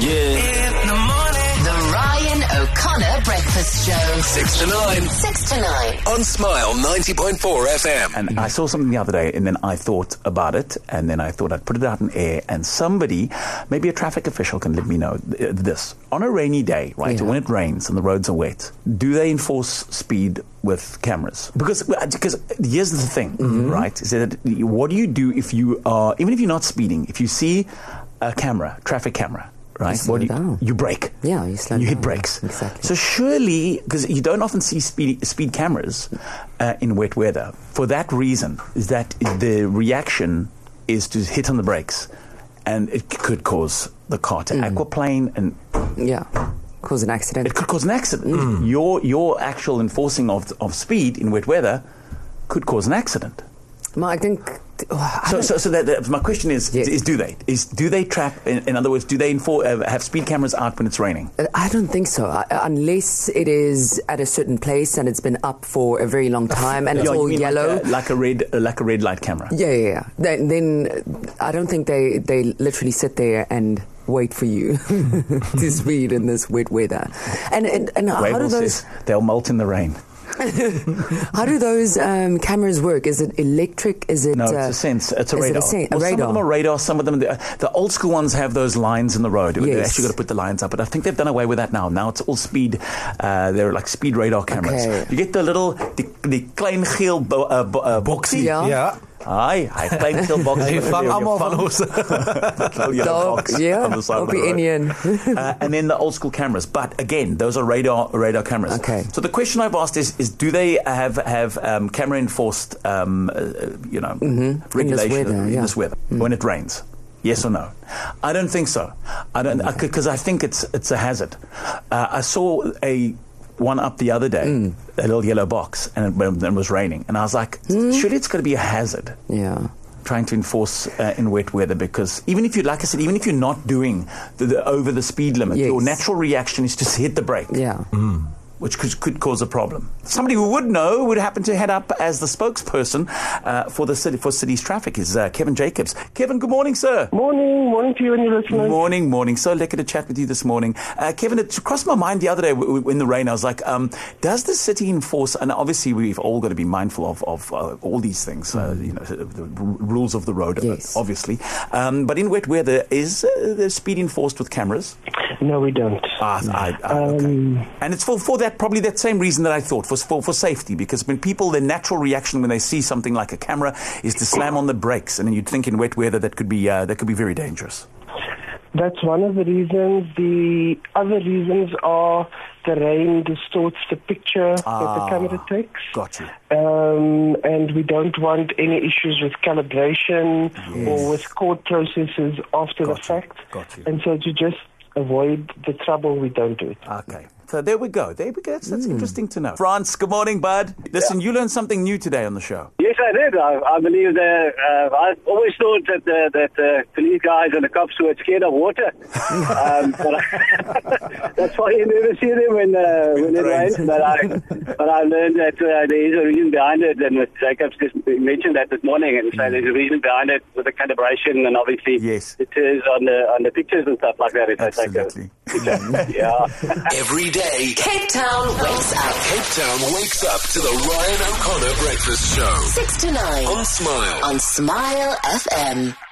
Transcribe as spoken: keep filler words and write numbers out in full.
Yeah. In the morning. The Ryan O'Connor Breakfast Show. Six to nine. Six to nine. On Smile ninety point four F M. And I saw something the other day, and then I thought about it, and then I thought I'd put it out in air, and somebody, maybe a traffic official, can let me know th- this. On a rainy day, right, Yeah. when it rains and the roads are wet, do they enforce speed with cameras? Because because here's the thing, Mm-hmm. right, is that what do you do if you are, even if you're not speeding, if you see a camera, traffic camera, right? slow What do you, down. you brake. Yeah, you slow You hit down. brakes. Exactly. So surely, because you don't often see speed, speed cameras uh, in wet weather, for that reason, is that the reaction is to hit on the brakes, and it could cause the car to aquaplane, and Yeah, cause an accident. it could cause an accident. Your your actual enforcing of of speed in wet weather could cause an accident. Ma, I think. Oh, I So, don't- so, so that, that, my question is, Yes. is do they? Is do they trap? In, in other words, do they enfor- uh, have speed cameras out when it's raining? I don't think so, I, unless it is at a certain place and it's been up for a very long time and it's Yeah, you all mean yellow. like a, like a red, uh, like a red light camera. Yeah, yeah, yeah. Then, then I don't think they, they literally sit there and wait for you to speed in this wet weather. And and, and how do Wavell those says they'll melt in the rain. how do those um, cameras work? Is it electric? Is it No, uh, it's a sense. It's a is it radar. a sen- a Well, some radar? of them are radar. Some of them, the, the old school ones have those lines in the road. They've Yes. actually got to put the lines up. But I think they've done away with that now. Now it's all speed. Uh, they're like speed radar cameras. Okay. You get the little, the, the klein geel bo, uh, bo, uh, boxie. Ja. Ja. Aye, hy klein geel boxie. Jy vang almal van ons. Dog, yeah, on the side of op the die road. Indian. uh, and then the old school cameras. But again, those are radar radar cameras. Okay. So the question I've asked is: is do they have have um, camera enforced, um, uh, you know, Mm-hmm. regulation weather, in yeah. this weather when it rains? Yes or no? I don't think so. I don't because I think it's it's a hazard. Uh, I saw a one up the other day, Mm. a little yellow box, and it, and it was raining, and I was like, Mm. surely it's going to be a hazard. Yeah. Trying to enforce uh, in wet weather, because even if you, like I said, even if you're not doing the, the over the speed limit, Yes. your natural reaction is to hit the brake, Yeah. which could, could cause a problem. Somebody who would know would happen to head up as the spokesperson uh, for the city for city's traffic is uh, Kevin Jacobs. Kevin, good morning, sir. Morning, morning to you and your listeners. Morning, morning. So lucky to chat with you this morning. Uh, Kevin, it crossed my mind the other day w- w- in the rain. I was like, um, does the city enforce, and obviously we've all got to be mindful of, of uh, all these things, uh, you know, the r- rules of the road, Yes. obviously. Um, but in wet weather, is uh, the speed enforced with cameras? No, we don't. Ah, I, I, okay. Um, And it's for, for that, probably that same reason that I thought, for, for, for safety, because when people, their natural reaction when they see something like a camera is to slam on the brakes, and then you'd think in wet weather that could be, uh, that could be very dangerous. That's one of the reasons. The other reasons are the rain distorts the picture that Ah, the camera takes. Got you. Um, and we don't want any issues with calibration or with court processes after the Got you. fact. Got you. And so to just avoid the trouble, we don't do it. Okay. So there we go. There we go. That's, that's interesting to know. France, good morning, bud. Listen, you learned something new today on the show. Yes, I did. I, I believe that uh, I always thought that uh, that uh, police guys and the cops were scared of water. um, but I, that's why you never see them when uh, when it rains. But I but I learned that uh, there is a reason behind it, and Jacobs just mentioned that this morning, and so there's a reason behind it with the calibration, and obviously Yes. it is on the on the pictures and stuff like that. If Absolutely. I take a picture, yeah. Every day, Cape Town wakes up. Cape Town wakes up to the Ryan O'Connor Breakfast Show. Six to nine. On Smile. On Smile F M.